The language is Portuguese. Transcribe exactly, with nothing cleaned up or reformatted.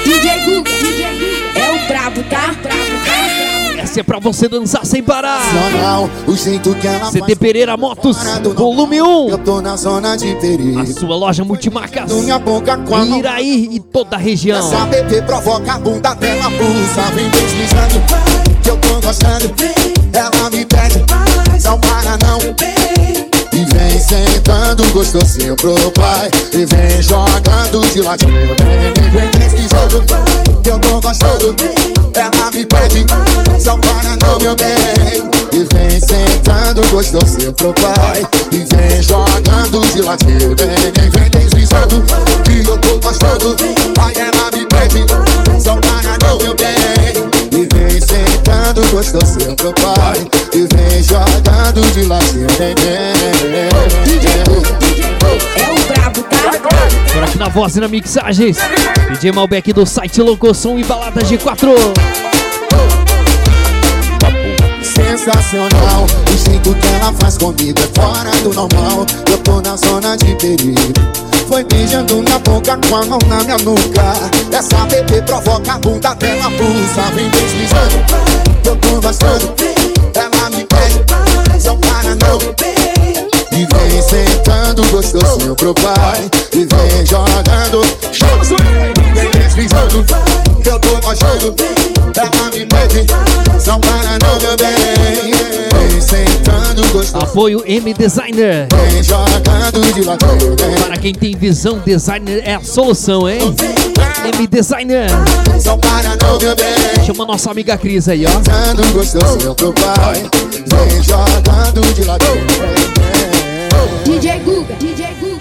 D J Guga, D J Guga, é o brabo, tá? Brabo, tá? Essa é pra você dançar sem parar. O jeito que ela C T Pereira Motos, volume um. Eu tô na zona de perigo. A sua loja multimarcas Minha boca com a mão. Iraí e toda a região. Essa bebê provoca a bunda dela, pulsa. Vem deslizando, que eu tô gostando. Ela me pede, não para não. E vem sentando gostosinho pro pai. E vem jogando de ladinho. Vem, vem deslizando, que eu tô gostando. Ela me pede, não para não, meu bem. E vem sentando gostosinho pro pai. E vem jogando de ladinho. Vem, vem deslizando, que eu tô gostando. Aí ela me pede, não para não, meu bem. E vem sentando gostosinho pro pai. E vem jogando de ladinho. Vem, vem. D J Guga, D J Guga, é o brabo, tá? Por aqui na voz e na mixagens, D J Malbec do site Locosom e Balada G quatro. Sensacional, o jeito que ela faz comigo é fora do normal. Eu tô na zona de perigo. Foi beijando na boca com a mão na minha nuca. Essa bebê provoca a bunda dela, pulsa. Vem deslizando, eu tô gostando. Ela me pede, não para não. E vem sentando gostosinho pro pai. E vem jogando, vem deslizando, eu tô gostando. Ela me pede, não para não, meu bem. Vem sentando gostoso. Apoio M Designer. Vem jogando de ladinho. Para quem tem visão, designer é a solução, hein? M Designer. Não para não, meu bem. Chama nossa amiga Cris aí, ó. Sentando gostoso pro pai. Vem jogando de ladinho. D J Guga, D J Guga.